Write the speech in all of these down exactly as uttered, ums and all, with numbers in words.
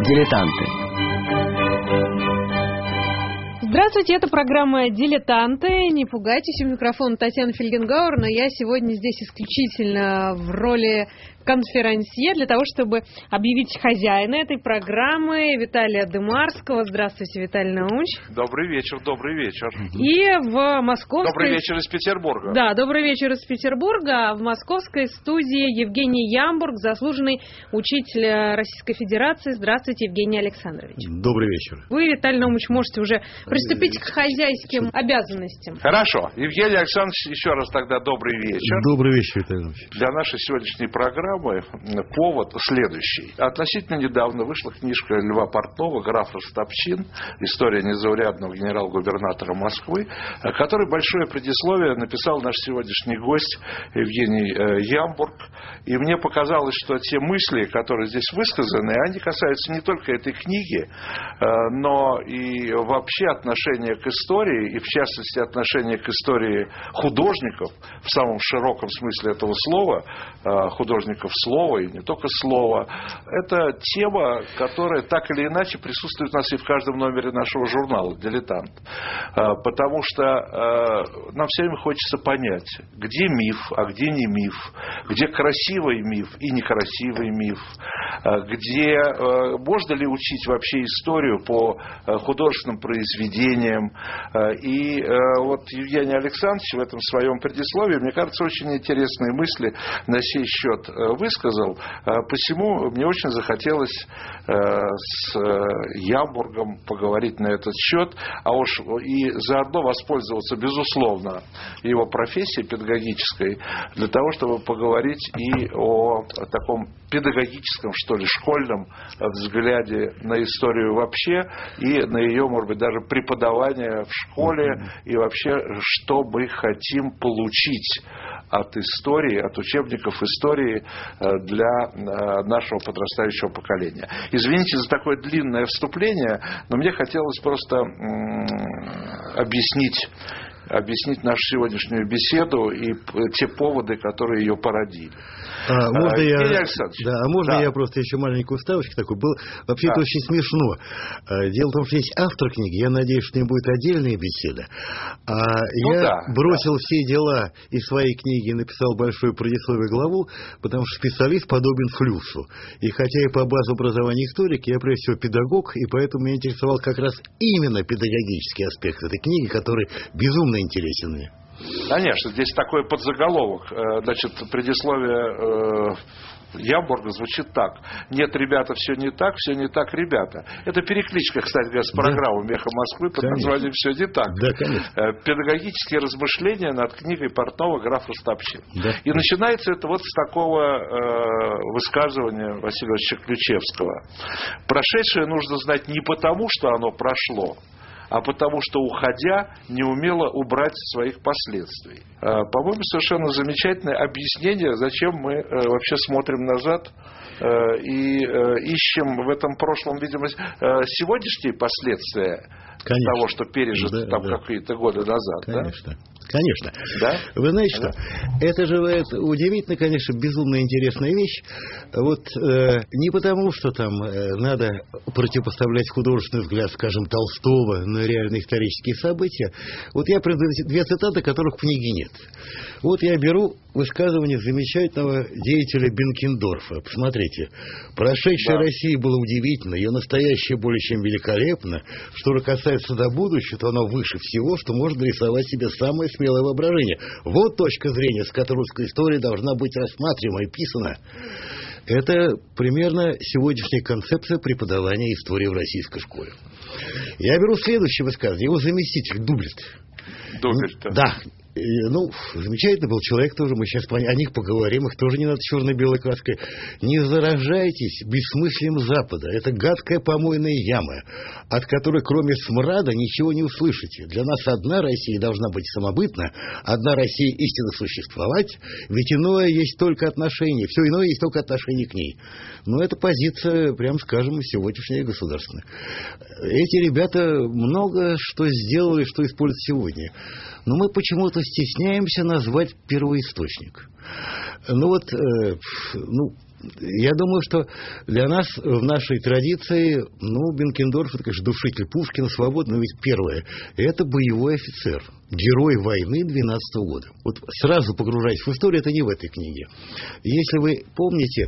Дилетанты. Здравствуйте, это программа «Дилетанты». Не пугайтесь, у микрофона Татьяна Фельгенгауэр, но я сегодня здесь исключительно в роли конферансье для того, чтобы объявить хозяина этой программы Виталия Дымарского. Здравствуйте, Виталий Наумович. Добрый вечер, добрый вечер. И в московской... Добрый вечер из Петербурга. Да, добрый вечер из Петербурга. А в московской студии Евгений Ямбург, заслуженный учитель Российской Федерации. Здравствуйте, Евгений Александрович. Добрый вечер. Вы, Виталий Наумович, можете уже приступить к хозяйским обязанностям. Хорошо. Евгений Александрович, еще раз тогда добрый вечер. Добрый вечер, Виталий Наумович. Для нашей сегодняшней программы повод следующий. Относительно недавно вышла книжка Льва Портнова «Граф Ростопчин. История незаурядного генерал-губернатора Москвы», который большое предисловие написал наш сегодняшний гость Евгений Ямбург. И мне показалось, что те мысли, которые здесь высказаны, они касаются не только этой книги, но и вообще отношения к истории, и в частности отношения к истории художников в самом широком смысле этого слова, художников слова и не только слова. Это тема, которая так или иначе присутствует у нас и в каждом номере нашего журнала «Дилетант». Потому что нам все время хочется понять, где миф, а где не миф, где красивый миф и некрасивый миф, где можно ли учить вообще историю по художественным произведениям. И вот Евгений Александрович в этом своем предисловии, мне кажется, очень интересные мысли на сей счет высказал. Посему мне очень захотелось с Ямбургом поговорить на этот счет, а уж и заодно воспользоваться, безусловно, его профессией педагогической, для того, чтобы поговорить и о таком педагогическом, что ли, школьном взгляде на историю вообще и на ее, может быть, даже преподавание в школе и вообще, что мы хотим получить от истории, от учебников истории для нашего подрастающего поколения. Извините за такое длинное вступление, но мне хотелось просто объяснить, объяснить нашу сегодняшнюю беседу и те поводы, которые ее породили. А, можно а, я, да, а можно да. я просто еще маленькую вставочку такой был. Вообще да. Это очень смешно. Дело в том, что есть автор книги. Я надеюсь, что не будет отдельная беседа. А ну, я да, бросил да. все дела из своей книги и написал большую предисловие главу, потому что специалист подобен флюсу. И хотя я по базе образования историк, я прежде всего педагог, и поэтому меня интересовал как раз именно педагогический аспект этой книги, который безумно интересен мне. Конечно, здесь такой подзаголовок. Значит, предисловие Ямбурга звучит так. Нет, ребята, все не так, все не так, ребята. Это перекличка, кстати говоря, с программой да. «Эхо Москвы» под конечно. названием «Все не так». Да, конечно. Педагогические размышления над книгой Портнова «Граф Ростопчин». Да. И начинается это вот с такого э, высказывания Василия Ивановича Ключевского. Прошедшее нужно знать не потому, что оно прошло, а потому что, уходя, не умела убрать своих последствий. По-моему, совершенно замечательное объяснение, зачем мы вообще смотрим назад и ищем в этом прошлом, видимо, сегодняшние последствия конечно. того, что пережито да, там да. какие-то годы назад. Конечно. Да? Конечно. Да? Вы знаете да. что? Это же это удивительно, конечно, безумно интересная вещь. Вот э, не потому, что там э, надо противопоставлять художественный взгляд, скажем, Толстого на реальные исторические события. Вот я приведу две цитаты, которых в книге нет. Вот я беру высказывание замечательного деятеля Бенкендорфа. Посмотрите. Прошедшее да. России было удивительно, ее настоящее более чем великолепно. Что же касается до будущего, то оно выше всего, что можно рисовать себе самое смелое воображение. Вот точка зрения, с которой русская история должна быть рассматриваема и писана. Это примерно сегодняшняя концепция преподавания истории в российской школе. Я беру следующее высказывание. Его заместитель Дублет. Дублет. Да. Ну, замечательный был человек тоже, мы сейчас о них поговорим, их тоже не надо черно-белой краской. Не заражайтесь бессмыслием Запада. Это гадкая помойная яма, от которой кроме смрада ничего не услышите. Для нас одна Россия должна быть самобытна, одна Россия истинно существовать, ведь иное есть только отношение, все иное есть только отношение к ней. Но это позиция, прям скажем, сегодняшняя государственная. Эти ребята много что сделали, что используют сегодня. Но мы почему-то стесняемся назвать первоисточник. Ну вот, э, ну, я думаю, что для нас в нашей традиции, ну, Бенкендорф, это, конечно, душитель Пушкина, свободно, но ведь первое, это боевой офицер, герой войны двенадцатого года. Вот сразу погружаясь в историю, это не в этой книге. Если вы помните,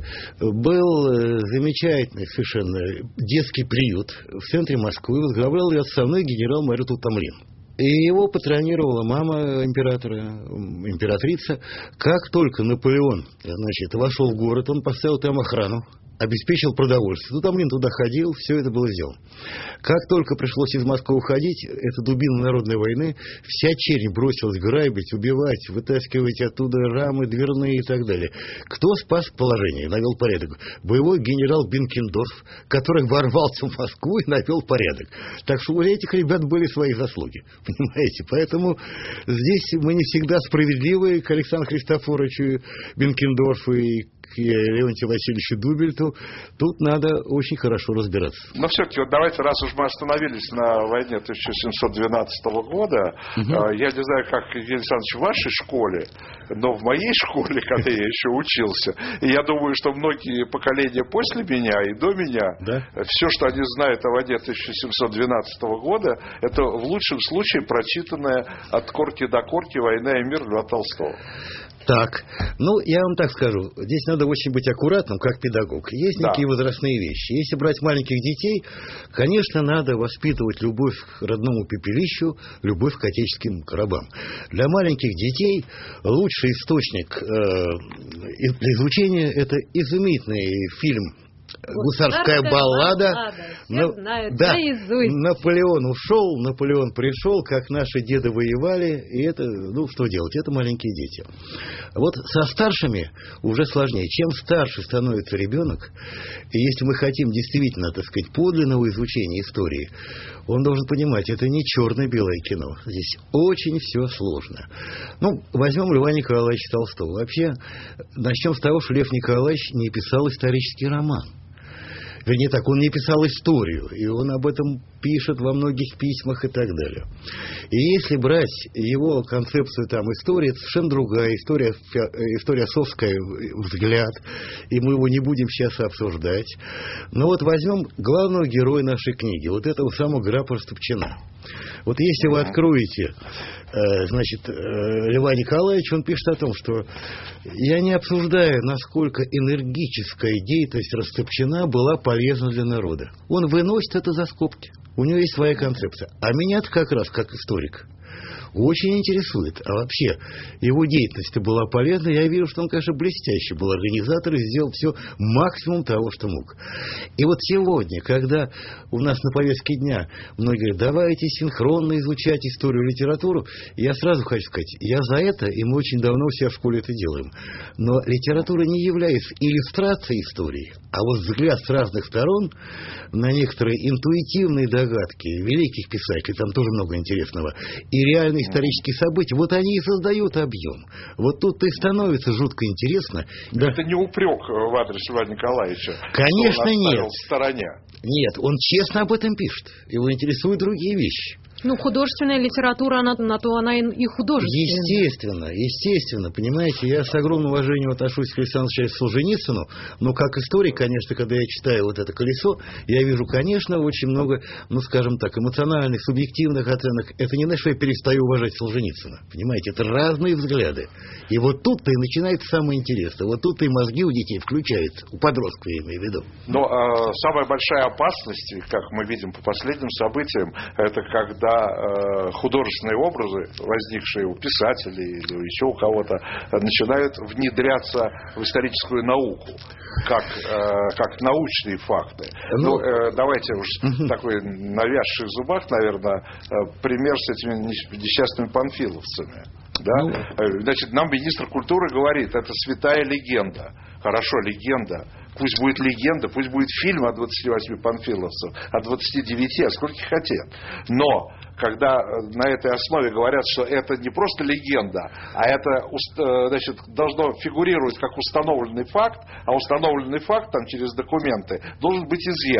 был замечательный совершенно детский приют в центре Москвы, возглавлял ее отставной генерал-майор Тутамлин. И его патронировала мама императора, императрица. Как только Наполеон, значит, вошел в город, он поставил там охрану, обеспечил продовольствие. Тутамлин туда ходил, все это было сделано. Как только пришлось из Москвы уходить, эта дубина народной войны, вся чернь бросилась грабить, убивать, вытаскивать оттуда рамы дверные и так далее. Кто спас положение, навел порядок? Боевой генерал Бенкендорф, который ворвался в Москву и навел порядок. Так что у этих ребят были свои заслуги. Понимаете? Поэтому здесь мы не всегда справедливы к Александру Христофоровичу Бенкендорфу и к Леонтию Васильевичу Дубельту. Тут надо очень хорошо разбираться. Но все-таки, вот давайте, раз уж мы остановились на войне тысяча семьсот двенадцатого года, угу. Я не знаю, как, Евгений Александрович, в вашей школе, но в моей школе, когда я еще учился, и я думаю, что многие поколения после меня и до меня, да? Все, что они знают о войне тысяча семьсот двенадцатого года, это в лучшем случае прочитанная от корки до корки «Война и мир» Льва Толстого. Так, ну, я вам так скажу, здесь надо очень быть аккуратным, как педагог. Есть да. некие возрастные вещи. Если брать маленьких детей, конечно, надо воспитывать любовь к родному пепелищу, любовь к отеческим коробам. Для маленьких детей лучший источник э, для изучения – это изумительный фильм «Гусарская баллада». баллада. На... знают, да, Наполеон ушел, Наполеон пришел, как наши деды воевали, и это, ну, что делать, это маленькие дети. Вот со старшими уже сложнее. Чем старше становится ребенок, и если мы хотим действительно, так сказать, подлинного изучения истории, он должен понимать, это не черно-белое кино. Здесь очень все сложно. Ну, возьмем Льва Николаевича Толстого. Вообще, начнем с того, что Лев Николаевич не писал исторический роман. Вернее так, он не писал историю, и он об этом пишет во многих письмах и так далее. И если брать его концепцию там истории, это совершенно другая история, история совская, взгляд, и мы его не будем сейчас обсуждать. Но вот возьмем главного героя нашей книги, вот этого самого графа Растопчина. Вот если вы откроете, значит, Льва Николаевича, он пишет о том, что я не обсуждаю, насколько энергическая деятельность Растопчина была полезна для народа. Он выносит это за скобки. У него есть своя концепция. А меня-то как раз, как историк, очень интересует. А вообще, его деятельность была полезна. Я вижу, что он, конечно, блестящий был организатор и сделал все максимум того, что мог. И вот сегодня, когда у нас на повестке дня многие говорят, давайте синхронно изучать историю и литературу, я сразу хочу сказать, я за это, и мы очень давно все в школе это делаем. Но литература не является иллюстрацией истории, а вот взгляд с разных сторон на некоторые интуитивные догадки великих писателей, там тоже много интересного, и реальные исторические события, вот они и создают объем. Вот тут-то и становится жутко интересно. Да. Это не упрек в адрес Льва Николаевича. Конечно, нет. В стороне. Нет, он честно об этом пишет. Его интересуют другие вещи. Ну, художественная литература, она, на то она и художественная. Естественно, естественно. Понимаете, я с огромным уважением отношусь к Александру Александровичу Солженицыну, но как историк, конечно, когда я читаю вот это «Колесо», я вижу, конечно, очень много, ну, скажем так, эмоциональных, субъективных оценок. Это не значит, что я перестаю уважать Солженицына. Понимаете, это разные взгляды. И вот тут-то и начинается самое интересное. Вот тут-то и мозги у детей включаются, у подростков, я имею в виду. Но э, самая большая опасность, как мы видим по последним событиям, это когда художественные образы, возникшие у писателей или еще у кого-то, начинают внедряться в историческую науку, как, как научные факты. Ну, ну, давайте уж угу. такой навязший в зубах, наверное, пример с этими несчастными панфиловцами. Да? Ну, значит, нам министр культуры говорит, это святая легенда. Хорошо, легенда. Пусть будет легенда, пусть будет фильм о двадцати восьми панфиловцев, о двадцати девяти, а сколько хотят. Но когда на этой основе говорят, что это не просто легенда, а это, значит, должно фигурировать как установленный факт, а установленный факт там через документы должен быть изъят.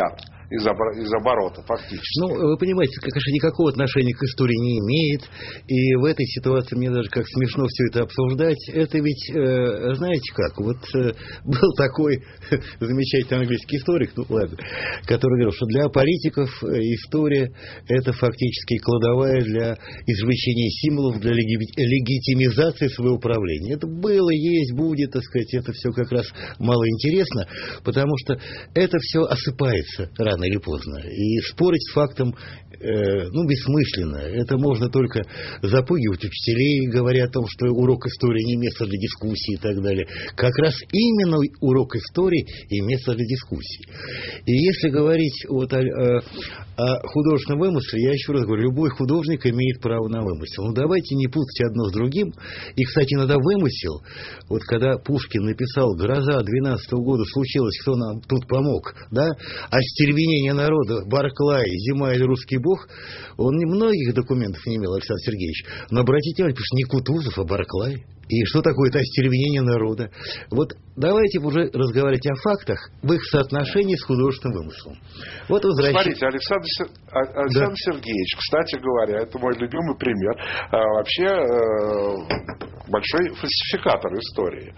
из, обор- из оборота, фактически. Ну, вы понимаете, конечно, никакого отношения к истории не имеет. И в этой ситуации мне даже как смешно все это обсуждать. Это ведь, э, знаете как, вот э, был такой замечательный английский историк, ну ладно, который говорил, что для политиков история – это фактически кладовая для извлечения символов, для леги- легитимизации своего правления. Это было, есть, будет, так сказать, это все как раз мало интересно, потому что это все осыпается рано или поздно. И спорить с фактом, э, ну, бессмысленно. Это можно только запугивать учителей, говоря о том, что урок истории не место для дискуссии и так далее. Как раз именно урок истории и место для дискуссий. И если говорить вот о, о, о художественном вымысле, я еще раз говорю, любой художник имеет право на вымысел. Но давайте не путать одно с другим. И, кстати, иногда вымысел, вот когда Пушкин написал «Гроза» двенадцатого года случилось, кто нам тут помог, да? Остервенение народа, Барклай, «Зима» или «Русский бог», он не многих документов не имел, Александр Сергеевич. Но обратите внимание, пишет не Кутузов, а Барклай. И что такое это остервенение народа? Вот давайте уже разговаривать о фактах в их соотношении с художественным вымыслом. Вот возвращаясь... Смотрите, Александр, Александр да. Сергеевич, кстати говоря, это мой любимый пример. А, вообще э, большой фальсификатор истории.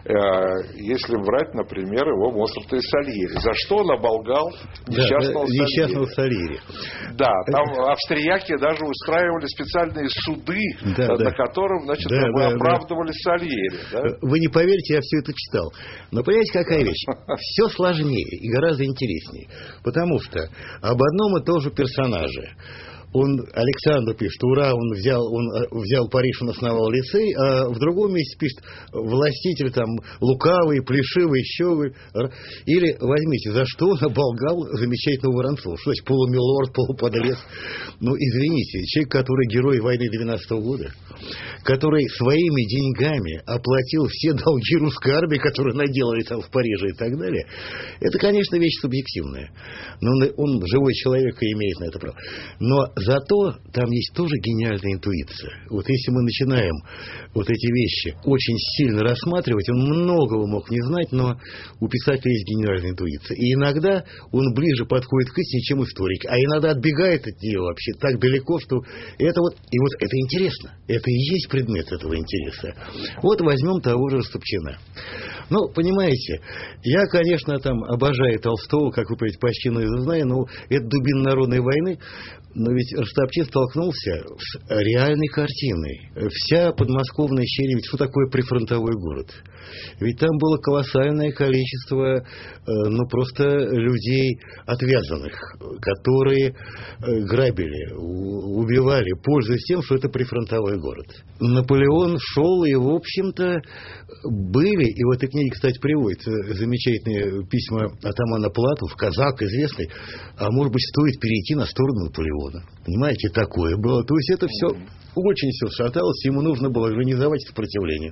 Э, если брать, например, его Моцарта и Сальери. За что он оболгал несчастного, да, несчастного Сальери? Да, там австрияки даже устраивали специальные суды, да, на да. котором, значит, да, да, оправдывали Сальери. Да? Вы не поверите, я все это читал. Но понимаете, какая вещь? Все сложнее и гораздо интереснее. Потому что об одном и том же персонаже. Он, Александр пишет, ура, он взял, он взял Париж, он основал лицей, а в другом месте пишет, властитель там лукавый, плешивый, щеголь. Или возьмите, за что он оболгал замечательного Воронцова? Что значит полумилорд, полуподлец? Ну, извините, человек, который герой войны двенадцатого года, который своими деньгами оплатил все долги русской армии, которые наделали там в Париже и так далее, это, конечно, вещь субъективная. Но он живой человек и имеет на это право. Но зато там есть тоже гениальная интуиция. Вот если мы начинаем вот эти вещи очень сильно рассматривать, он многого мог не знать, но у писателя есть гениальная интуиция. И иногда он ближе подходит к истине, чем историк, а иногда отбегает от нее вообще так далеко, что это вот, и вот это интересно. Это и есть предмет этого интереса. Вот возьмем того же Растопчина. Ну, понимаете, я, конечно, там обожаю Толстого, как вы понимаете, почти наизусть знаю, но это дубина народной войны. Но ведь Растопчин столкнулся с реальной картиной. Вся подмосковная щель, ведь что такое прифронтовой город? Ведь там было колоссальное количество, ну, просто людей отвязанных, которые грабили, убивали, пользуясь тем, что это прифронтовой город. Наполеон шел, и, в общем-то, были, и в этой книге, кстати, приводятся замечательные письма атамана Платов, казак известный, а может быть, стоит перейти на сторону Наполеона. Понимаете, такое было. То есть это все очень все шаталось, ему нужно было организовать сопротивление.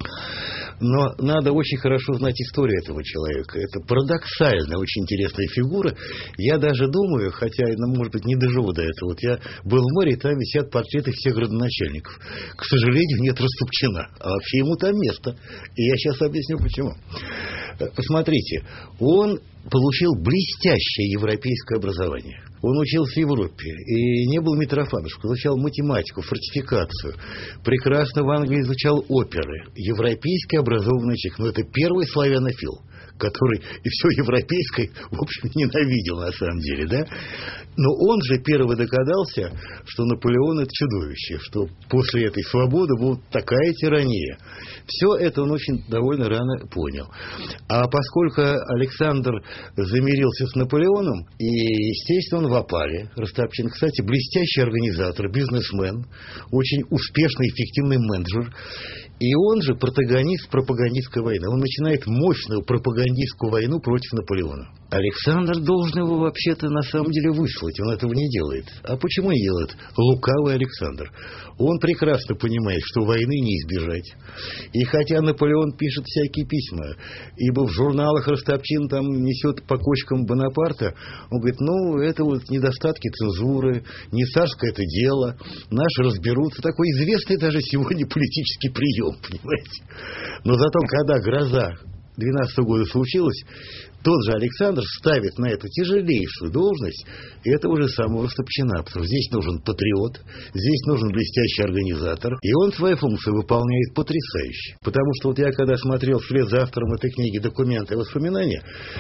Но надо очень хорошо знать историю этого человека. Это парадоксальная, очень интересная фигура. Я даже думаю, хотя, ну, может быть, не доживу до этого. Вот я был в море, и там висят портреты всех градоначальников. К сожалению, нет Растопчина. А вообще ему там место. И я сейчас объясню, почему. Посмотрите, он получил блестящее европейское образование. Он учился в Европе и не был Митрофановым. Изучал математику, фортификацию. Прекрасно в Англии изучал оперы. Европейский образованный человек. Но это первый славянофил, который и все европейское, в общем, ненавидел на самом деле, да? Но он же первый догадался, что Наполеон — это чудовище, что после этой свободы будет такая тирания. Все это он очень довольно рано понял. А поскольку Александр замирился с Наполеоном, и, естественно, он в опале. Растопчин, кстати, блестящий организатор, бизнесмен, очень успешный, эффективный менеджер. И он же протагонист пропагандистской войны. Он начинает мощную пропагандистскую войну против Наполеона. Александр должен его вообще-то на самом деле выслать. Он этого не делает. А почему не делает? Лукавый Александр. Он прекрасно понимает, что войны не избежать. И хотя Наполеон пишет всякие письма, ибо в журналах Растопчин там несет по кочкам Бонапарта, он говорит, ну, это вот недостатки цензуры, не царское это дело, наши разберутся. Такой известный даже сегодня политический прием, понимаете? Но зато, когда «Гроза» двенадцатого года случилось, тот же Александр ставит на эту тяжелейшую должность этого же самого Растопчина, потому что здесь нужен патриот, здесь нужен блестящий организатор, и он свои функции выполняет потрясающе. Потому что вот я когда смотрел вслед за автором этой книги «Документы и воспоминания»,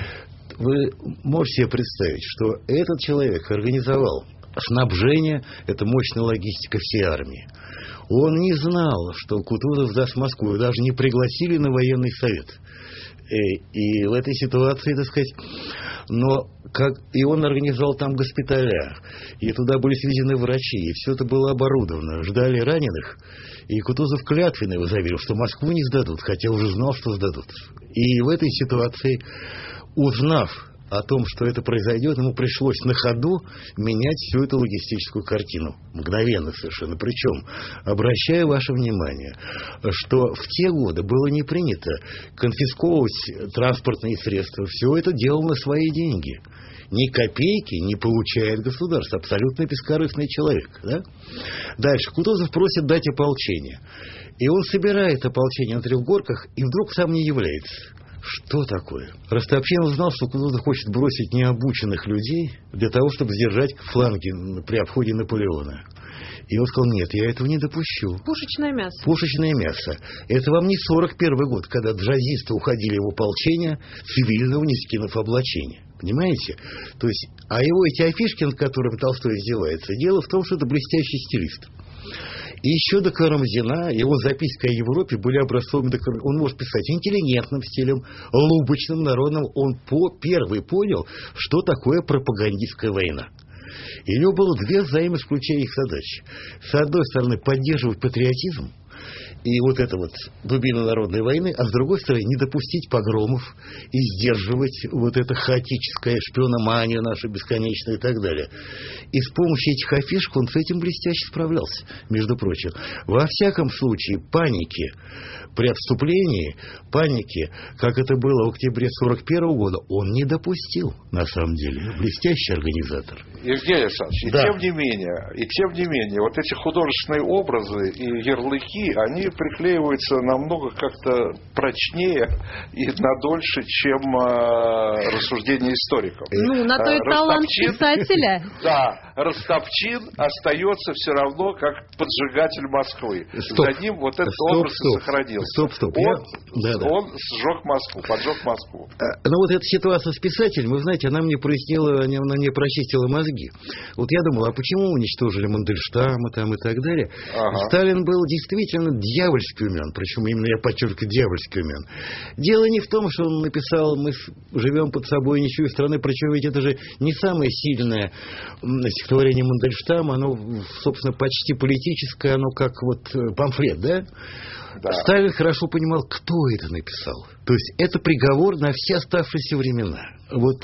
вы можете себе представить, что этот человек организовал снабжение, это мощная логистика всей армии. Он не знал, что Кутузов сдаст Москву, даже не пригласили на военный совет. И, и в этой ситуации, так сказать, но как, и он организовал там госпиталя, и туда были свезены врачи, и все это было оборудовано, ждали раненых, и Кутузов клятвенно его заверил, что Москву не сдадут, хотя уже знал, что сдадут. И в этой ситуации, узнав о том, что это произойдет, ему пришлось на ходу менять всю эту логистическую картину. Мгновенно совершенно. Причем, обращаю ваше внимание, что в те годы было не принято конфисковывать транспортные средства. Все это делал на свои деньги. Ни копейки не получает государство. Абсолютно бескорыстный человек. Да? Дальше. Кутузов просит дать ополчение. И он собирает ополчение на трех горках и вдруг сам не является. Что такое? Растопчин узнал, что Кутузов хочет бросить необученных людей для того, чтобы сдержать фланги при обходе Наполеона. И он сказал, нет, я этого не допущу. Пушечное мясо. Пушечное мясо. Это вам не сорок первый год, когда джазисты уходили в ополчение, цивильного не скинув облачение. Понимаете? То есть, а его эти афишки, над которыми Толстой издевается, дело в том, что это блестящий стилист. И еще до Карамзина его записки о Европе были образцовыми. Он может писать интеллигентным стилем, лубочным, народным. Он по, первый понял, что такое пропагандистская война. И у него было две взаимоисключающих задачи. С одной стороны, поддерживать патриотизм и вот это вот дубина народной войны, а с другой стороны, не допустить погромов и сдерживать вот это хаотическое шпиономанию нашу бесконечную и так далее. И с помощью этих афишек он с этим блестяще справлялся, между прочим. Во всяком случае, паники при отступлении, паники, как это было в октябре сорок первого года, он не допустил, на самом деле. Блестящий организатор. Евгений Александрович, и да. тем не менее, и тем не менее, вот эти художественные образы и ярлыки, они приклеиваются намного как-то прочнее и надольше, чем э, рассуждения историков. Ну, на то и талант писателя. Да, Растопчин остается все равно как поджигатель Москвы. Стоп. За ним вот этот стоп, образ стоп. и сохранился. Стоп, стоп. Он, Я... да, да. он сжег Москву, поджег Москву. А, ну, вот эта ситуация с писателем, вы знаете, она мне прояснила, она мне прочистила мозги. Вот я думал, а почему уничтожили Мандельштама там и так далее? Ага. Сталин был действительно дьявольски умен, причем именно я подчеркиваю, дьявольски умен. Дело не в том, что он написал, мы живем под собой ничью страны, причем ведь это же не самое сильное стихотворение Мандельштама, оно, собственно, почти политическое, оно как вот памфлет, да? Да. Сталин хорошо понимал, кто это написал. То есть это приговор на все оставшиеся времена. Вот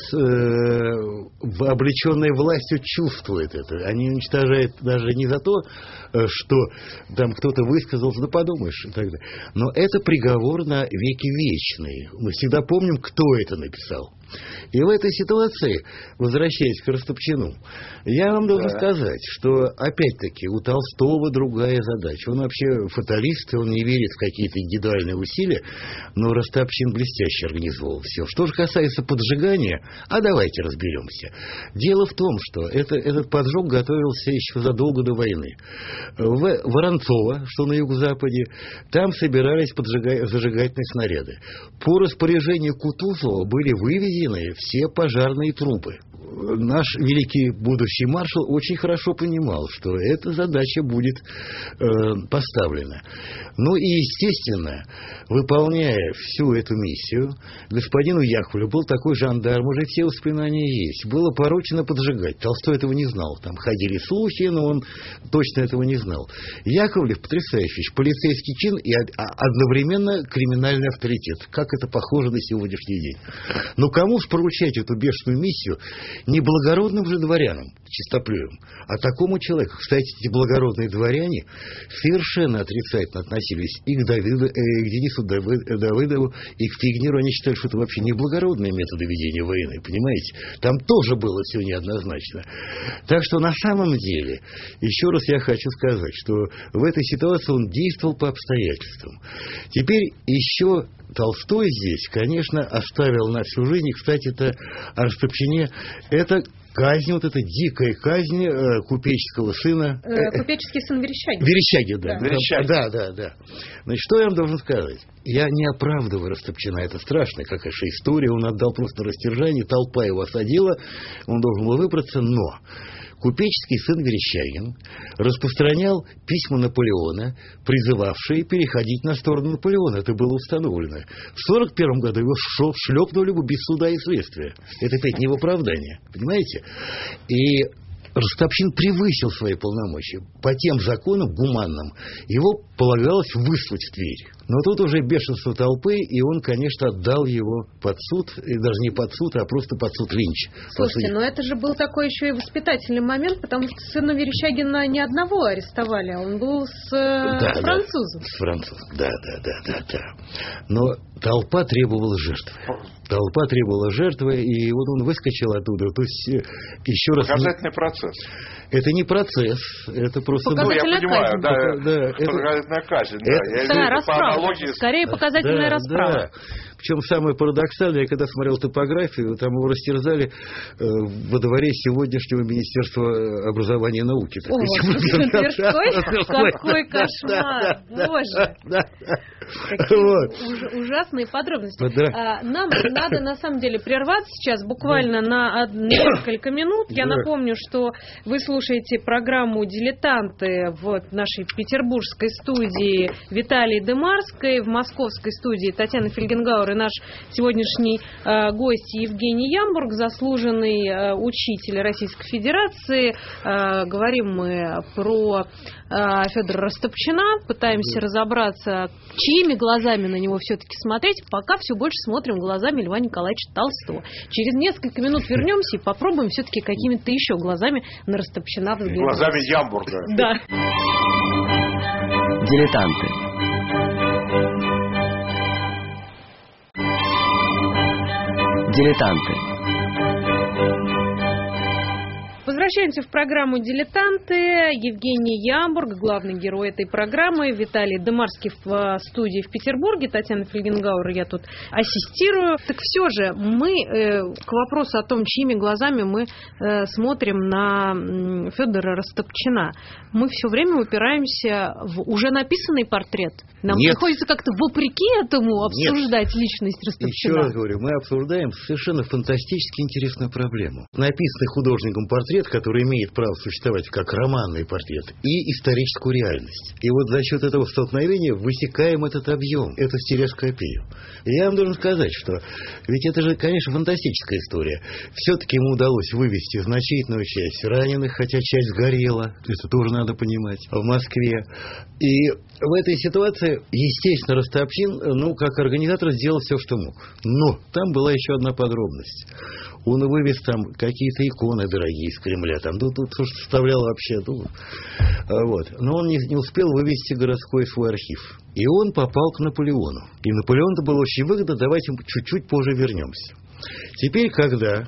э, облеченная властью чувствует это. Они уничтожают даже не за то, что там кто-то высказался, да подумаешь, и так далее. Но это приговор на веки вечные. Мы всегда помним, кто это написал. И в этой ситуации, возвращаясь к Растопчину, я вам должен да. сказать, что, опять-таки, у Толстого другая задача. Он вообще фаталист, он не верит в какие-то индивидуальные усилия, но Растопчин блестяще организовал все. Что же касается поджигания, а давайте разберемся. Дело в том, что это, этот поджог готовился еще задолго до войны. В Воронцово, что на юго-западе, там собирались поджига... зажигательные снаряды. По распоряжению Кутузова были выведены все пожарные трупы. Наш великий будущий маршал очень хорошо понимал, что эта задача будет э, поставлена. Ну и, естественно, выполняя всю эту миссию, господину Яковлеву был такой жандарм, уже все воспоминания есть, было поручено поджигать. Толстой этого не знал. Там ходили слухи, но он точно этого не знал. Яковлев потрясающий, полицейский чин и одновременно криминальный авторитет. Как это похоже на сегодняшний день. Но кому же поручать эту бешеную миссию, не благородным же дворянам, чистоплюем, а такому человеку. Кстати, эти благородные дворяне совершенно отрицательно относились и к, Давиду, э, к Денису Давыдову, и к Фигнеру. Они считали, что это вообще не благородные методы ведения войны, понимаете? Там тоже было все неоднозначно. Так что на самом деле, еще раз я хочу сказать, что в этой ситуации он действовал по обстоятельствам. Теперь еще Толстой здесь, конечно, оставил на всю жизнь, и, кстати, это о Растопчине, это казнь, вот эта дикая казнь э, купеческого сына. Э, купеческий сын Верещагин. Верещагин, да. Да. Верещагин. Да, да, да. Значит, что я вам должен сказать? Я не оправдываю Растопчина, это страшная какая-то история, он отдал просто растяжание, толпа его осадила, он должен был выбраться, но купеческий сын Верещагин распространял письма Наполеона, призывавшие переходить на сторону Наполеона. Это было установлено. В сорок первом году его шлепнули бы без суда и следствия. Это опять не в оправдание. Понимаете? И Растопчин превысил свои полномочия. По тем законам гуманным его полагалось выслать в Тверь. Но тут уже бешенство толпы, и он, конечно, отдал его под суд, и даже не под суд, а просто под суд Линч. Слушайте, но это же был такой еще и воспитательный момент, потому что сына Верещагина ни одного арестовали, а он был с да, французом. Да, с французом, да, да, да, да, да. Но толпа требовала жертвы. Толпа требовала жертвы, и вот он выскочил оттуда. То есть, еще раз... Показательный процесс. Это не процесс, это просто... Ну, я понимаю, казнь. да, да, показательная казнь, да. Это, Я да, расправа. Скорее, показательная да, расправа. Да. Причем самое парадоксальное, я когда смотрел топографию, там его растерзали э, во дворе сегодняшнего Министерства образования и науки. О, Тверской? Какой кошмар! Боже! Какие ужасные подробности. Нам надо, на самом деле, прерваться сейчас буквально на несколько минут. Я напомню, что вы слушаете программу «Дилетанты» в нашей петербургской студии Виталии Демарской, в московской студии Татьяна Фельгенгауэр и наш сегодняшний э, гость Евгений Ямбург, заслуженный э, учитель Российской Федерации. Э, говорим мы про э, Федора Растопчина, пытаемся разобраться, чьими глазами на него все-таки смотреть. Пока все больше смотрим глазами Льва Николаевича Толстого. Через несколько минут вернемся и попробуем все-таки какими-то еще глазами на Растопчина взглянуть. Глазами Ямбурга. Да. Дилетанты. Дилетанты. Возвращаемся в программу «Дилетанты». Евгений Ямбург, главный герой этой программы. Виталий Демарский в студии в Петербурге. Татьяна Фельгенгауэр, я тут ассистирую. Так все же, мы э, к вопросу о том, чьими глазами мы э, смотрим на э, Федора Растопчина, мы все время упираемся в уже написанный портрет. Нам Нет. приходится как-то вопреки этому обсуждать Нет. личность Растопчина. Еще раз говорю, мы обсуждаем совершенно фантастически интересную проблему. Написанный художником портрет, который имеет право существовать как романный портрет, и историческую реальность. И вот за счет этого столкновения высекаем этот объем, эту стереоскопию. И я вам должен сказать, что ведь это же, конечно, фантастическая история. Все-таки ему удалось вывести значительную часть раненых, хотя часть сгорела, это тоже надо понимать, в Москве. И в этой ситуации, естественно, Растопчин, ну, как организатор, сделал все, что мог. Но там была еще одна подробность. Он вывез там какие-то иконы дорогие из Кремля, там, ну, тут что составляло вообще, ну, вот. Но он не, не успел вывести городской свой архив. И он попал к Наполеону. И Наполеону-то было очень выгодно, давайте чуть-чуть позже вернемся. Теперь, когда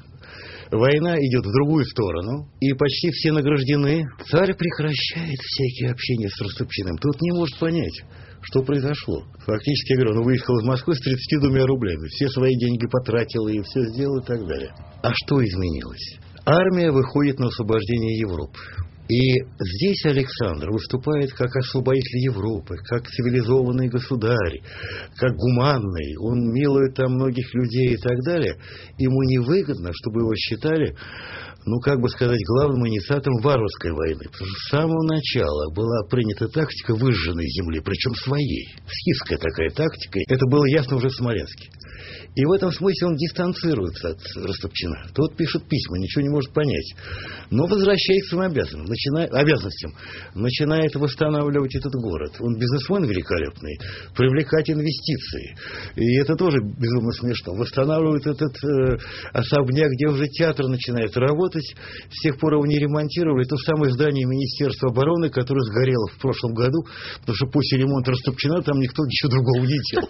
война идет в другую сторону, и почти все награждены, царь прекращает всякие общения с Растопчиным. Тут не может понять, что произошло. Фактически, я говорю, он выехал из Москвы с тридцатью двумя рублями. Все свои деньги потратил и все сделал и так далее. А что изменилось? Армия выходит на освобождение Европы. И здесь Александр выступает как освободитель Европы, как цивилизованный государь, как гуманный. Он милует там многих людей и так далее. Ему невыгодно, чтобы его считали, ну, как бы сказать, главным инициатором варварской войны. Потому что с самого начала была принята тактика выжженной земли, причем своей. Скифская такая тактика. Это было ясно уже в Смоленске. И в этом смысле он дистанцируется от Растопчина. Тот пишет письма, ничего не может понять. Но возвращается к своим обязанностям. начинает, обязанностям, начинает восстанавливать этот город. Он бизнесмен великолепный, привлекать инвестиции. И это тоже безумно смешно. Восстанавливает этот э, особняк, где уже театр начинает работать. С тех пор его не ремонтировали. То самое здание Министерства обороны, которое сгорело в прошлом году, потому что после ремонта Растопчина там никто ничего другого не делал.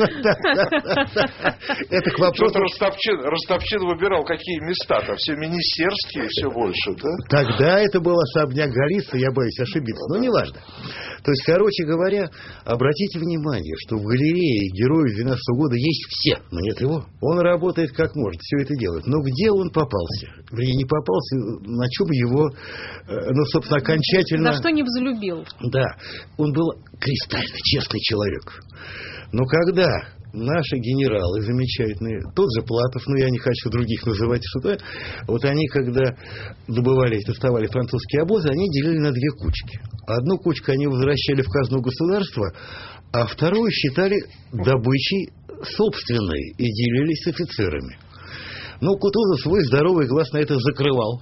Это к вопросу... Растопчин выбирал, какие места-то. Все министерские, все больше, да? Тогда это был особняк Голица, я боюсь ошибиться, но неважно. То есть, короче говоря, обратите внимание, что в галерее героев двенадцатого года есть все, но нет его. Он работает как может, все это делает. Но где он попался? Вернее, не попался, на чем его, ну, собственно, окончательно... За что не взлюбил. Да, он был кристально честный человек. Но когда... Наши генералы замечательные, тот же Платов, но я не хочу других называть, что-то, вот они, когда добывали, доставали французские обозы, они делили на две кучки. Одну кучку они возвращали в казну государства, а вторую считали добычей собственной и делились с офицерами. Но Кутузов свой здоровый глаз на это закрывал.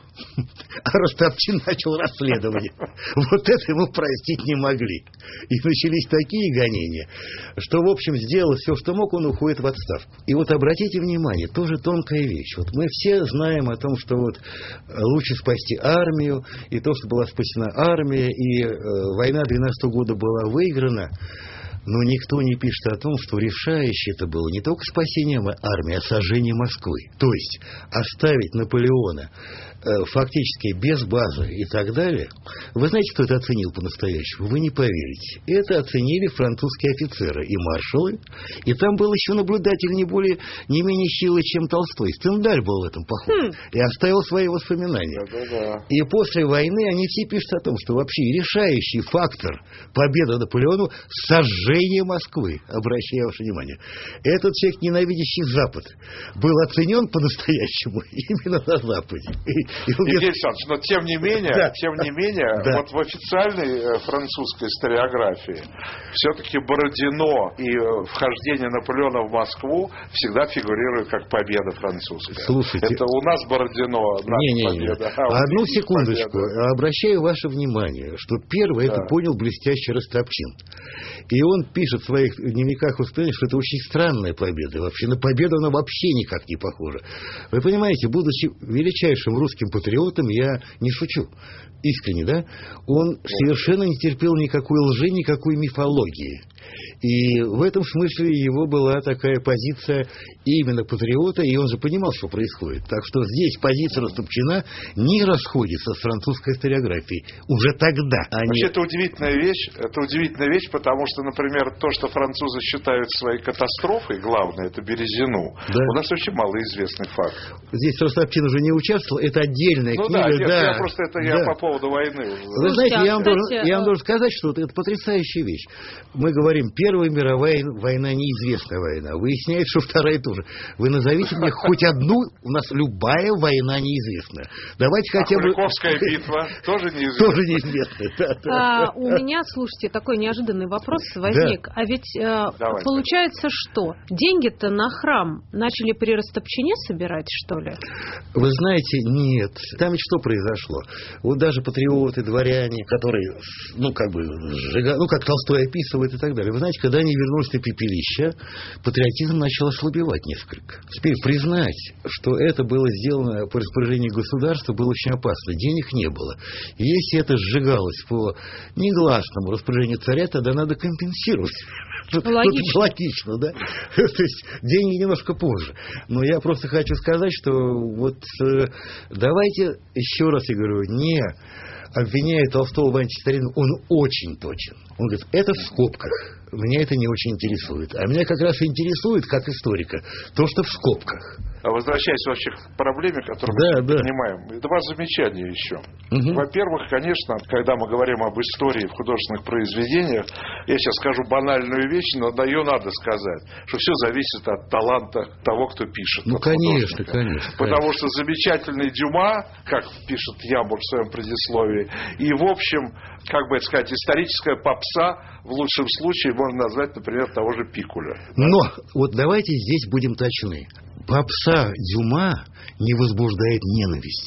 А Растопчин начал расследование. Вот это ему простить не могли. И начались такие гонения, что, в общем, сделал все, что мог, он уходит в отставку. И вот обратите внимание, тоже тонкая вещь. Вот мы все знаем о том, что вот лучше спасти армию, и то, что была спасена армия, и э, война двенадцатого года была выиграна. Но никто не пишет о том, что решающее это было не только спасение армии, а сожжение Москвы. То есть оставить Наполеона э, фактически без базы и так далее. Вы знаете, кто это оценил по-настоящему? Вы не поверите. Это оценили французские офицеры и маршалы. И там был еще наблюдатель не более, не менее силы, чем Толстой. Стендаль был в этом походе. Хм. И оставил свои воспоминания. Да-да-да. И после войны они все пишут о том, что вообще решающий фактор победы Наполеону — сожжение Москвы, обращаю ваше внимание. Этот человек, ненавидящий Запад, был оценен по-настоящему именно на Западе. Евгений Александрович, но тем не менее, да. тем не менее, да. вот в официальной французской историографии все-таки Бородино и вхождение Наполеона в Москву всегда фигурирует как победа французская. Слушайте, это у нас Бородино, наша не, не, победа. Не. А Одну секундочку. Победа. Обращаю ваше внимание, что первый да. это понял блестящий Растопчин. И он пишет в своих дневниках воспоминаний, что это очень странная победа. Вообще на победу она вообще никак не похожа. Вы понимаете, будучи величайшим русским патриотом, я не шучу, искренне, да, он совершенно не терпел никакой лжи, никакой мифологии. И в этом смысле его была такая позиция именно патриота, и он же понимал, что происходит. Так что здесь позиция Растопчина не расходится с французской историографией уже тогда. Они... Вообще это удивительная вещь, это удивительная вещь, потому что, например, то, что французы считают своей катастрофой, главное, это Березину, да. у нас очень малоизвестный факт. Здесь Растопчин уже не участвовал, это отдельная ну, книга. Да, нет, да, я просто это я да. по поводу войны. Вы знаете, я вам, должен, я вам должен сказать, что это потрясающая вещь. Мы говорим, Первая мировая война неизвестная война. Выясняется, что вторая тоже. Вы назовите мне хоть одну, у нас любая война неизвестная. Давайте хотя бы... Куликовская битва тоже неизвестная. Тоже неизвестная. А, у меня, слушайте, такой неожиданный вопрос возник. Да. А ведь э, получается, что деньги-то на храм начали при Растопчине собирать, что ли? Вы знаете, нет. Там ведь что произошло? Вот даже патриоты, дворяне, которые, ну, как бы, сжигали, ну, как Толстой описывает и так далее. Вы знаете, когда они вернулись на пепелище, патриотизм начал ослабевать несколько. Теперь признать, что это было сделано по распоряжению государства, было очень опасно. Денег не было. И если это сжигалось по негласному распоряжению царя, тогда надо компенсировать. Логично. Логично, да? То есть деньги немножко позже. Но я просто хочу сказать, что вот э, давайте еще раз, я говорю, не обвиняя Толстого в антисталинизме, он очень точен. Он говорит, это в скобках. Меня это не очень интересует. А меня как раз интересует, как историка, то, что в скобках. А возвращаясь вообще к проблеме, которую да, мы да. понимаем, два замечания еще. Угу. Во-первых, конечно, когда мы говорим об истории в художественных произведениях, я сейчас скажу банальную вещь, но ее надо сказать, что все зависит от таланта того, кто пишет. Ну, конечно, конечно. Потому конечно. что замечательный Дюма, как пишет Ямбур в своем предисловии, и, в общем, как бы это сказать, историческая попса, в лучшем случае, можно назвать, например, того же Пикуля. Но вот давайте здесь будем точны. Попса Дюма не возбуждает ненависть.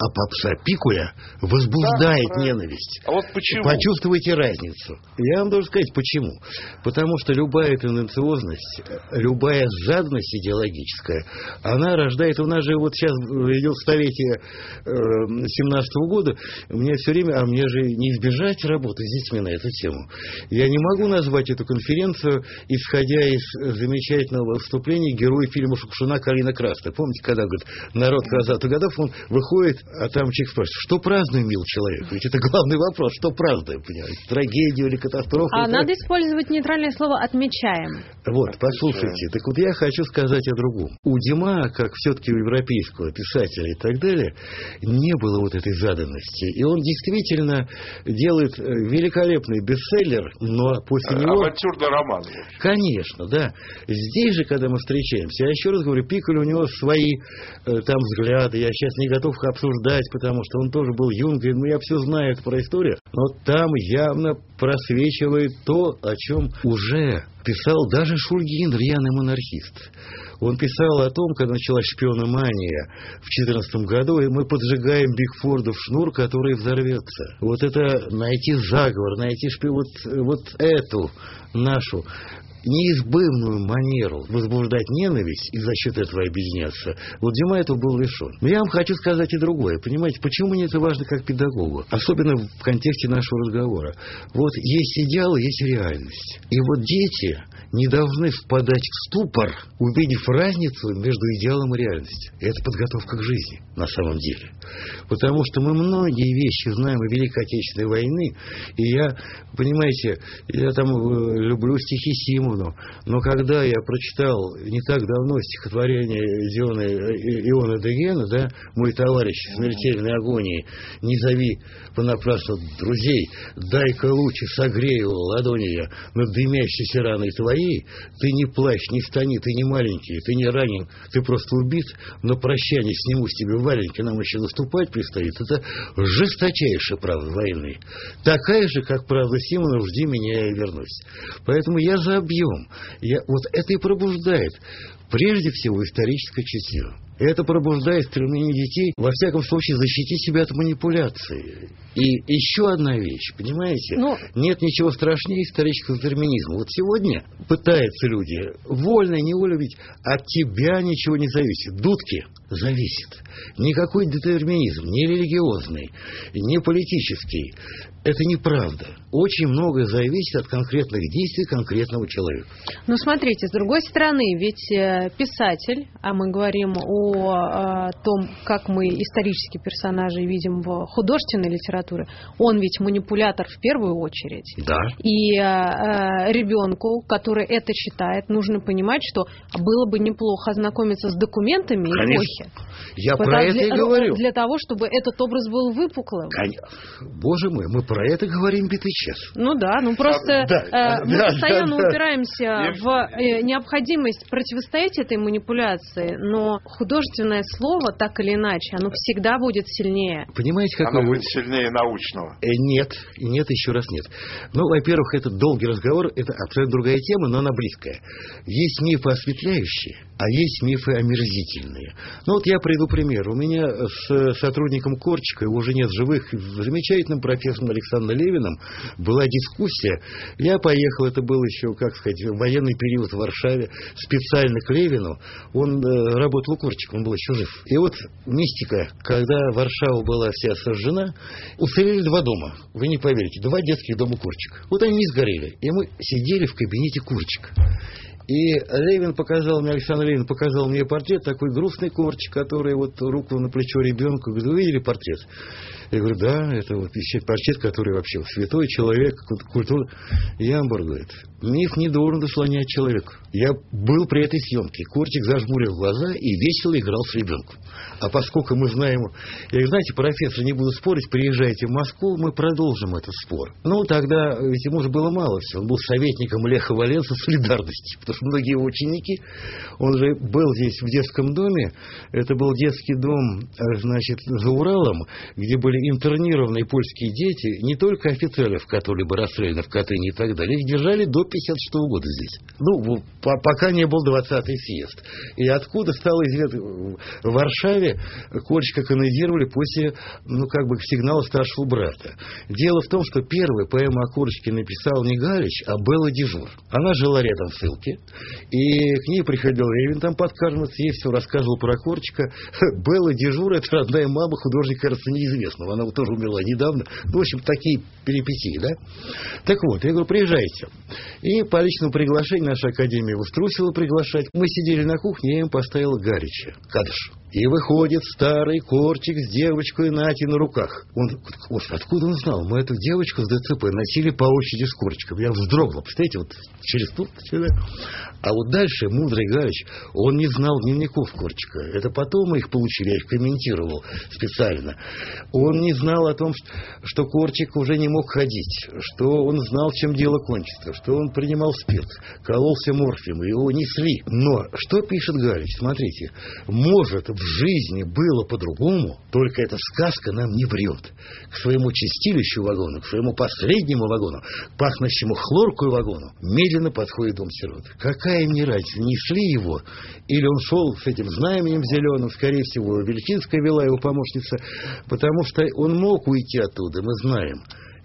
А попса Пикуля возбуждает да, ненависть. А вот почему? Почувствуйте разницу. Я вам должен сказать, почему. Потому что любая тенденциозность, любая жадность идеологическая, она рождает... У нас же вот сейчас идет столетие семнадцатого года, мне все время... А мне же не избежать работы с детьми на эту тему. Я не могу назвать эту конференцию, исходя из замечательного выступления героя фильма Шукшина «Калина Красная». Помните, когда, говорит, народ двадцатых годов, он выходит, а там человек спрашивает, что празднуем, мил человек? Ведь это главный вопрос, что празднуем, понимаете? Трагедию или катастрофу? А надо использовать нейтральное слово «отмечаем». Вот, послушайте, так вот я хочу сказать о другом. У Дюма, как все-таки у европейского писателя и так далее, не было вот этой заданности. И он действительно делает великолепный бестселлер, но после него... Авантюрный роман. Конечно, да. Здесь же, когда мы встречаемся, я еще раз говорю, Пикуль, у него свои э, там взгляды, я сейчас не готов их обсуждать, потому что он тоже был юнгой, ну я все знаю про историю, но там явно просвечивает то, о чем уже писал даже Шульгин, рьяный монархист. Он писал о том, когда началась шпиономания в четырнадцатом году, и мы поджигаем Бигфордов шнур, который взорвется. Вот это найти заговор, найти шпи... вот, вот эту нашу неизбывную манеру возбуждать ненависть и за счет этого объединяться. Вот Дюма этого был лишен. Но я вам хочу сказать и другое. Понимаете, почему мне это важно как педагогу? Особенно в контексте нашего разговора. Вот есть идеалы, есть реальность. И вот дети не должны впадать в ступор, увидев разницу между идеалом и реальностью. И это подготовка к жизни, на самом деле. Потому что мы многие вещи знаем о Великой Отечественной войны, и я, понимаете, я там э, люблю стихи Симону, но когда я прочитал не так давно стихотворение Иона, Иона Дегена, да, «Мой товарищ в смертельной агонии, не зови понапрасну друзей, дай-ка лучше согрею ладони я над дымящейся раной твоей, ты не плачь, не стани, ты не маленький, ты не ранен, ты просто убит, но прощание сниму с тебя валенки, нам еще наступать предстоит. Это жесточайшая правда войны. Такая же, как правда Симона, жди меня, я вернусь. Поэтому я за объем. Я, вот это и пробуждает прежде всего историческое чутье. Это пробуждает стремление детей, во всяком случае, защитить себя от манипуляции. И еще одна вещь, понимаете? Но... Нет ничего страшнее исторического детерминизма. Вот сегодня пытаются люди, вольно, невольно, ведь от тебя ничего не зависит. Дудки зависит. Никакой детерминизм, ни религиозный, ни политический. Это неправда. Очень многое зависит от конкретных действий конкретного человека. Ну, смотрите, с другой стороны, ведь писатель, а мы говорим о, о том, как мы исторические персонажи видим в художественной литературе, он ведь манипулятор в первую очередь. Да. И э, ребенку, который это читает, нужно понимать, что было бы неплохо ознакомиться с документами эпохи. Я Потому про это для, и говорю. Для того, чтобы этот образ был выпуклым. Конечно. Боже мой, мы про это говорим битый час. Ну да, ну просто да, э, мы да, постоянно да, упираемся да. в э, необходимость противостоять этой манипуляции, но художественное слово, так или иначе, оно всегда будет сильнее. Понимаете, как оно вы... будет сильнее научного. Э, нет, нет, еще раз нет. Ну, во-первых, это долгий разговор, это абсолютно другая тема, но она близкая. Есть мифы осветляющие, а есть мифы омерзительные. Ну вот я приведу пример. У меня с сотрудником Корчика, его уже нет живых, замечательным профессором Александром Левиным была дискуссия. Я поехал, это был еще, как сказать, военный период в Варшаве, специально к Левину. Он э, работал у Корчика, он был еще жив. И вот мистика, когда Варшава была вся сожжена, уцелели два дома. Вы не поверите, два детских дома Корчика. Вот они не сгорели. И мы сидели в кабинете Корчика. И Левин показал мне, Александр Левин показал мне портрет, такой грустный Корчик, который вот руку на плечо ребенка. Говорит, вы видели портрет? Я говорю, да, это вот портрет, который вообще святой человек, культура. Ямбур говорит, миф не должен заслонять человека. Я был при этой съемке. Корчик зажмурил глаза и весело играл с ребенком. А поскольку мы знаем... Я говорю, знаете, профессор, не буду спорить, приезжайте в Москву, мы продолжим этот спор. Ну, тогда ведь ему же было мало всего. Он был советником Леха Валенса «Солидарности». потому что многие его ученики, он же был здесь в детском доме, это был детский дом, значит, за Уралом, где были интернированные польские дети, не только офицеров, которые бы расстреляны в Катыни и так далее, их держали до пятьдесят шестого года здесь. Ну, по пока не был двадцатый съезд. И откуда стало известно, в Варшаве Корчика канонизировали после, ну, как бы, сигнала старшего брата. Дело в том, что первую поэму о Корчике написал не Галич, а Белла Дежур. Она жила рядом в ссылке, и к ней приходил Левин там подкармливаться, ей все рассказывал про Корчика. Белла Дежур — это родная мама художника, кажется, неизвестного. Она вот тоже умерла недавно. Ну, в общем, такие перипетии, да? Так вот, я говорю, приезжайте. И по личному приглашению наша академия его струсила приглашать. Мы сидели на кухне, я им поставил Галича, Кадыш. И выходит старый Корчик с девочкой Натей на руках. Он, Господи, откуда он знал? Мы эту девочку с ДЦП носили по очереди с Корчиком. Я вздрогнул, представляете, вот через тут, сюда. А вот дальше мудрый Галич, он не знал дневников Корчика. Это потом мы их получили, я их комментировал специально. Он не знал о том, что Корчик уже не мог ходить, что он знал, чем дело кончится, что он принимал спирт, кололся морфием, его несли. Но что пишет Галич? Смотрите, может, в жизни было по-другому, только эта сказка нам не врет. К своему чистилищу вагону, к своему последнему вагону, пахнущему хлоркой вагону, медленно подходит дом сирот. Какая мне разница, несли его, или он шел с этим знаменем зеленым, скорее всего, Вельчинская вела его помощница, потому что он мог уйти оттуда, мы знаем,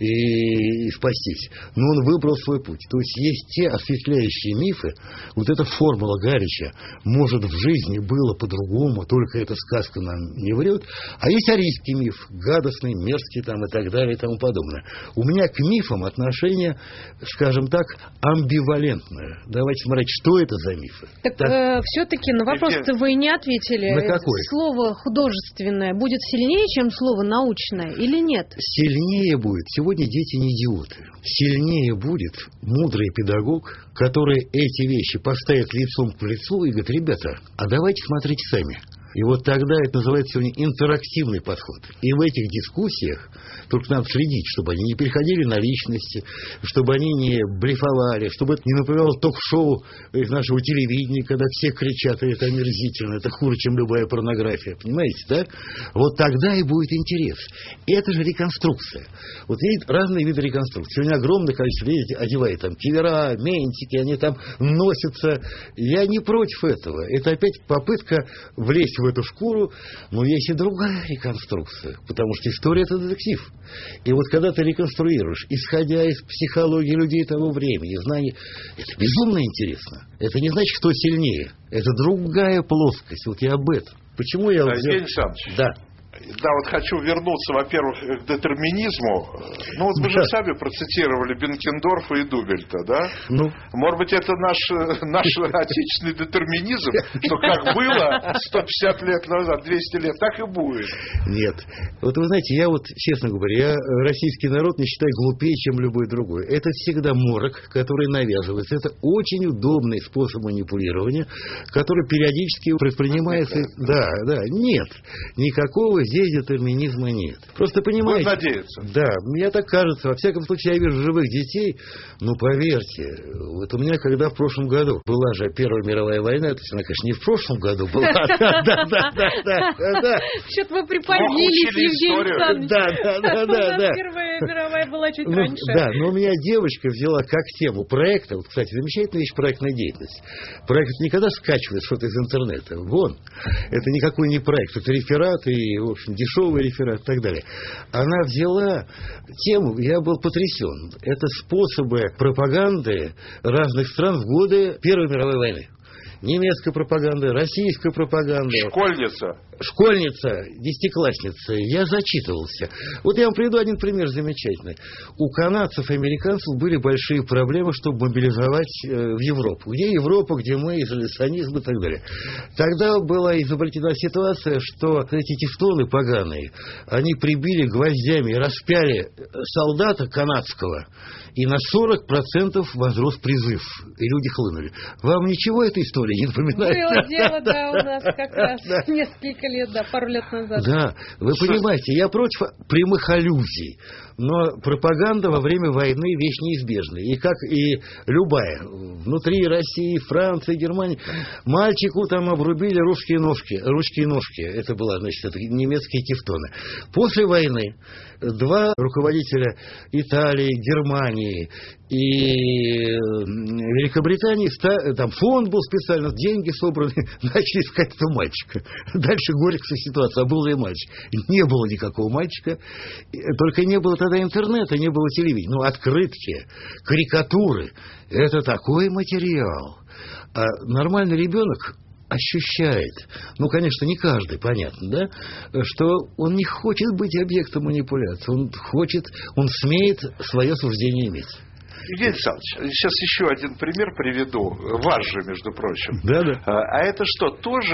и спастись. Но он выбрал свой путь. То есть есть те осветляющие мифы, вот эта формула Галича, может, в жизни было по-другому, только эта сказка нам не врет. А есть арийский миф, гадостный, мерзкий там и так далее и тому подобное. У меня к мифам отношение, скажем так, амбивалентное. Давайте смотреть, что это за мифы. Так, так? Э, все-таки на вопрос-то вы не ответили. На какой? Слово художественное будет сильнее, чем слово научное, или нет? Сильнее будет. Сегодня дети не идиоты. Сильнее будет мудрый педагог, который эти вещи поставит лицом к лицу и говорит, ребята, а давайте смотрите сами. И вот тогда это называется сегодня интерактивный подход. И в этих дискуссиях только надо следить, чтобы они не переходили на личности, чтобы они не блефовали, чтобы это не напоминало ток-шоу из нашего телевидения, когда все кричат, и это омерзительно, это хуже, чем любая порнография. Понимаете, да? Вот тогда и будет интерес. И это же реконструкция. Вот есть разные виды реконструкции. Сегодня огромное количество людей одевает там кивера, ментики, они там носятся. Я не против этого. Это опять попытка влезть в эту шкуру, но есть и другая реконструкция, потому что история — это детектив. И вот когда ты реконструируешь, исходя из психологии людей того времени, знаний, это безумно интересно. Это не значит, кто сильнее. Это другая плоскость. Вот я об этом. Почему я... Евгений Александрович. Да. Да, вот хочу вернуться, во-первых, к детерминизму. Ну, вот вы же сами процитировали Бенкендорфа и Дубельта, да? Ну. Может быть, это наш, наш отечественный детерминизм, что как было сто пятьдесят лет назад, двести лет, так и будет. Нет. Вот вы знаете, я вот, честно говоря, я российский народ не считаю глупее, чем любой другой. Это всегда морок, который навязывается. Это очень удобный способ манипулирования, который периодически предпринимается. Да, да, нет. Никакого здесь детерминизма нет. Просто понимаете... Будем надеяться. Да, мне так кажется. Во всяком случае, я вижу живых детей. Ну, поверьте, вот у меня, когда в прошлом году была же Первая мировая война, то есть она, конечно, не в прошлом году была. Да, да, да, да. Что-то вы припозднились, Евгений Александрович. Да, да, да, да. Первая мировая была чуть раньше. Да, но у меня девочка взяла как тему проекта, вот, кстати, замечательная вещь проектная деятельность. Проект никогда скачивает что-то из интернета. Вон. Это никакой не проект, это реферат и, в общем, дешевый реферат и так далее. Она взяла тему, я был потрясен. Это способы пропаганды разных стран в годы Первой мировой войны. Немецкая пропаганда, российская пропаганда. Школьница. Школьница, десятиклассница. Я зачитывался. Вот я вам приведу один пример замечательный. У канадцев и американцев были большие проблемы, чтобы мобилизовать э, в Европу. Где Европа, где мы, изоляционизм и так далее. Тогда была изобретена ситуация, что эти тевтоны поганые, они прибили гвоздями и распяли солдата канадского, и на сорок процентов возрос призыв. И люди хлынули. Вам ничего этой истории не напоминает? Было дело, да, у нас как раз несколько несколько лет, да, пару лет назад. Да, вы понимаете, я против прямых аллюзий, но пропаганда во время войны вещь неизбежная. И как и любая, внутри России, Франции, Германии, мальчику там обрубили русские ножки, ручки и ножки. Это была, значит, это немецкие тевтоны. После войны два руководителя Италии, Германии и Великобритании, там фонд был специально, деньги собраны, начали искать этого мальчика. Дальше горькая ситуация, а был ли мальчик? Не было никакого мальчика, только не было тогда интернета, не было телевидения. Ну, открытки, карикатуры, это такой материал. А нормальный ребенок ощущает, ну, конечно, не каждый, понятно, да, что он не хочет быть объектом манипуляции, он хочет, он смеет свое суждение иметь. Евгений Александрович, сейчас еще один пример приведу, ваш же, между прочим. Да, да. А это что, тоже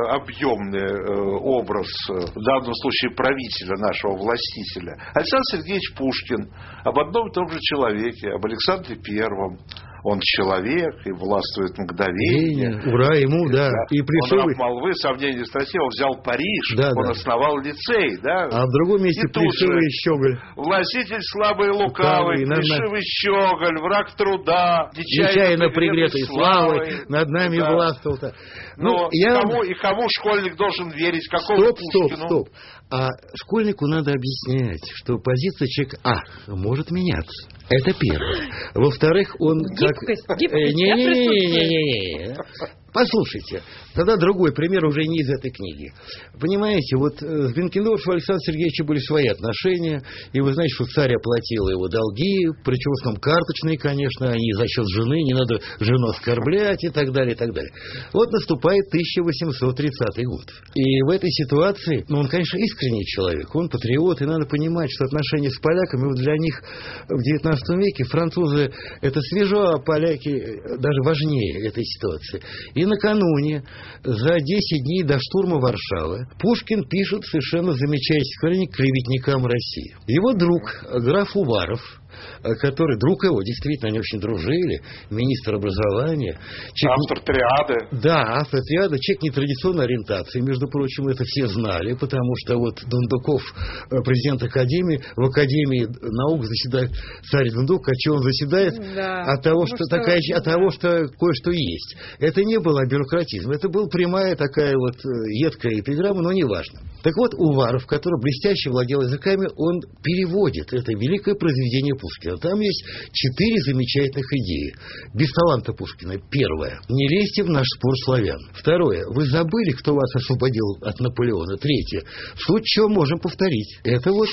объемный образ, в данном случае правителя, нашего властителя? Александр Сергеевич Пушкин об одном и том же человеке, об Александре Первом. Он человек и властвует мгновение. Ура ему, да. да. И пришел... Он раб молвы, сомнений страстей, он взял Париж, да, он да. основал лицей, да. А в другом месте плешивый щеголь. Властитель слабый и лукавый, плешивый щеголь, враг труда, нечаянно пригретой славой, над нами да. властвовал-то. Ну, ну я... кому, и кому школьник должен верить? Какому стоп, Пушкину? Стоп, стоп. А школьнику надо объяснять, что позиция человека, а, может меняться. Это первое. Во-вторых, он гибкость, как... Гибкость, Не-не-не-не-не-не. Послушайте, тогда другой пример уже не из этой книги. Понимаете, вот с Бенкендорфом Александром Сергеевичем были свои отношения, и вы знаете, что царь оплатил его долги, причем в основном карточные, конечно, они за счет жены, не надо жену оскорблять и так далее, и так далее. Вот наступает тысяча восемьсот тридцатый год. И в этой ситуации, ну, он, конечно, искренний человек, он патриот, и надо понимать, что отношения с поляками, вот для них в девятнадцатом веке французы это свежо, а поляки даже важнее этой ситуации. И накануне, за десять дней до штурма Варшавы, Пушкин пишет совершенно замечательное стихотворение к клеветникам России. Его друг, граф Уваров, который, друг его, действительно, они очень дружили, министр образования. Человек... Автор триады. Да, автор триады, человек нетрадиционной ориентации, между прочим, это все знали, потому что вот Дундуков, президент Академии, в Академии наук заседает царь Дундук, а что он заседает? Да. От того, что, что, такая, от того, что кое-что есть. Это не было бюрократизм, это была прямая такая вот едкая эпиграмма, но неважно. Так вот, Уваров, который блестяще владел языками, он переводит это великое произведение Пушкина. Там есть четыре замечательных идеи. Без таланта Пушкина. Первое. Не лезьте в наш спор славян. Второе. Вы забыли, кто вас освободил от Наполеона. Третье. В случае чего можем повторить. Это вот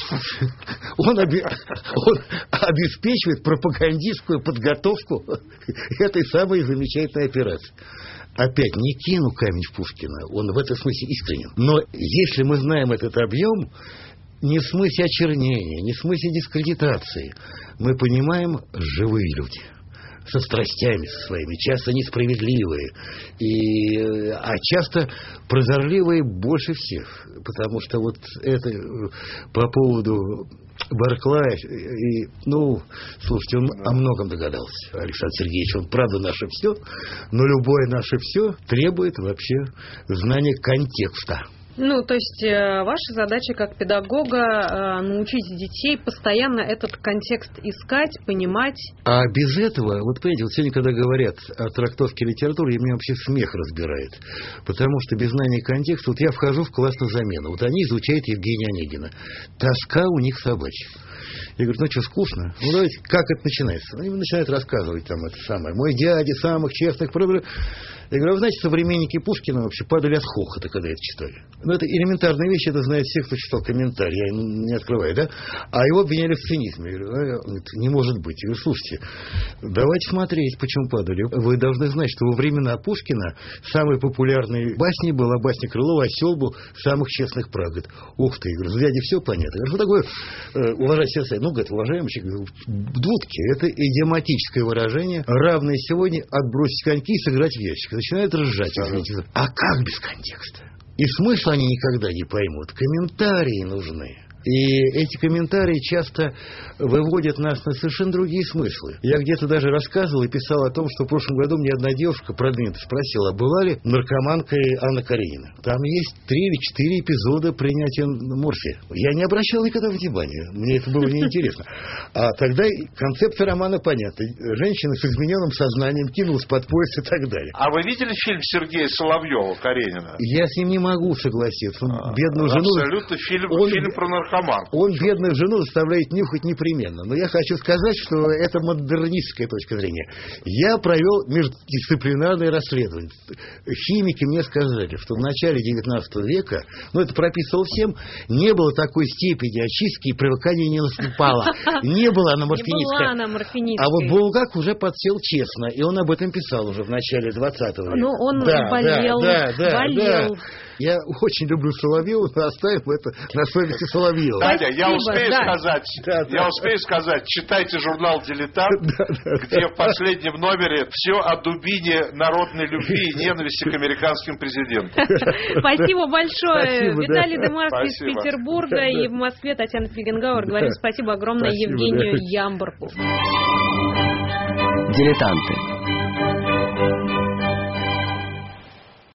он обеспечивает пропагандистскую подготовку этой самой замечательной операции. Опять, не кину камень в Пушкина, он в этом смысле искренен. Но если мы знаем этот объем, не в смысле очернения, не в смысле дискредитации, мы понимаем живые люди, со страстями со своими, часто несправедливые, и, а часто прозорливые больше всех. Потому что вот это по поводу Барклая, и, ну, слушайте, он о многом догадался, Александр Сергеевич, он правда наше все, но любое наше все требует вообще знания контекста. Ну, то есть э, ваша задача как педагога э, научить детей постоянно этот контекст искать, понимать. А без этого, вот понимаете, вот сегодня, когда говорят о трактовке литературы, меня вообще смех разбирает. Потому что без знания контекста, вот я вхожу в класс на замену, вот они изучают Евгения Онегина. Тоска у них собачья. Я говорю, ну что, скучно? Ну, давайте, как это начинается? Они начинают рассказывать там это самое. Мой дядя, самых честных... Я говорю, вы знаете, современники Пушкина вообще падали от хохота, когда это читали. Ну, это элементарная вещь, это знает все, кто читал комментарий, я не открываю, да? А его обвиняли в цинизме. Я говорю, не может быть. Я говорю, слушайте, давайте смотреть, почему падали. Вы должны знать, что во времена Пушкина самой популярной басней была басня Крылова «Осел был самых честных прав». Говорит, ух ты, я говорю, дяде все понятно. Я говорю, что такое э, уважать себя? Ну, говорит, уважаемый человек, дудки, это идиоматическое выражение, равное сегодня отбросить коньки и сыграть в ящик. Начинают ржать. Извините. А как без контекста? И смысла они никогда не поймут. Комментарии нужны. И эти комментарии часто выводят нас на совершенно другие смыслы. Я где-то даже рассказывал и писал о том, что в прошлом году мне одна девушка продвинуто спросила, была ли наркоманкой Анна Каренина. Там есть три или четыре эпизода принятия морфия. Я не обращал никогда внимания. Мне это было неинтересно. А тогда концепция романа понятна. Женщина с измененным сознанием кинулась под поезд и так далее. А вы видели фильм Сергея Соловьева «Каренина»? Я с ним не могу согласиться. Он а, бедную жену... Абсолютно фильм, он, фильм про наркоманку. Он бедную жену заставляет нюхать непременно. Но я хочу сказать, что это модернистская точка зрения. Я провел междисциплинарное расследование. Химики мне сказали, что в начале девятнадцатого века, ну это прописывал всем, не было такой степени очистки и привыкания не наступало. Не была она морфинистская. А вот Булгак уже подсел честно, и он об этом писал уже в начале двадцатого века. Ну, он да, болел, да, да, болел. Да. Я очень люблю Соловьева, но оставим это на совести Соловьева. Надя, я успею да. сказать, да, я да. успею сказать, читайте журнал «Дилетант», да, да, где да. в последнем номере все о дубине народной любви и ненависти к американским президентам. Спасибо большое. Спасибо, Виталий да. Демарский из Спасибо. Петербурга Да, да. и в Москве Татьяна Фельгенгауэр. Говорим Да. спасибо огромное Спасибо, Евгению да. Ямбургу. Дилетанты.